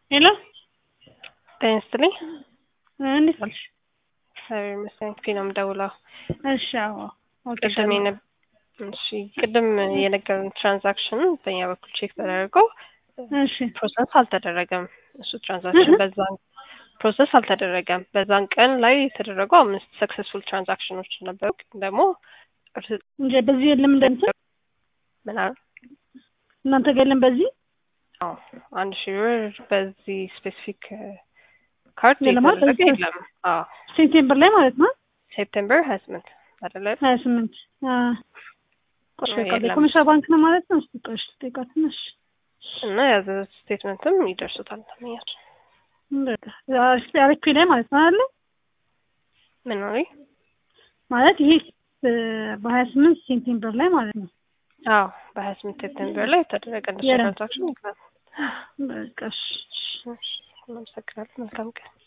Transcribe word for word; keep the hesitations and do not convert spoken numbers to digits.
ሄሎ ጤና ይስጥልኝ። እንዴት ዋልሽ? እግዚአብሔር ይመስገን። ፊት ነው የምደውለው። እሺ አዎ ቅድም የነ እሺ ቅድም የነገሩን ትራንዛክሽን በእኛ በኩል ቼክ ተደርጎ እሺ ፕሮሰስ አልተደረገም። እሱ ትራንዛክሽን በዛን ፕሮሰስ አልተደረገም። በዛን ቀን ላይ የተደረጉ አምስት ሰክሰስፉል ትራንዛክሽኖች ነበሩ። ደግሞ እንጂ በዚህ የለም እንደንተ ምን አለ እናንተ ጋር የለም በዚህ አዎ አንድ ሺህ ብር በዚህ ስፔሲፊክ ካርድ የለም የተደረገ የለም። አዎ ሴፕቴምበር ላይ ማለት ነው። ሴፕቴምበር ሃያ ስምንት አይደለ? ሃያ ስምንት አዎ ቆሽ ኮሜርሻል ባንክ ነው ማለት ነው። እስቲ ቆሽ ተጠይቃትነሽ እና ያዘ ስቴትመንትም ይደርሱታል ማለት ነው። በቃ አሪፍ ላይ ማለት ነው አይደል? ምን ነው ማለት ይሄ በሀያ ስምንት ሴፕቴምበር ላይ ማለት ነው። አዎ በሀያ ስምንት ሴፕቴምበር ላይ የተደረገ ትራንዛክሽን ይላል። በቃ እሺ እናመሰግናለን። መልካም ቀን።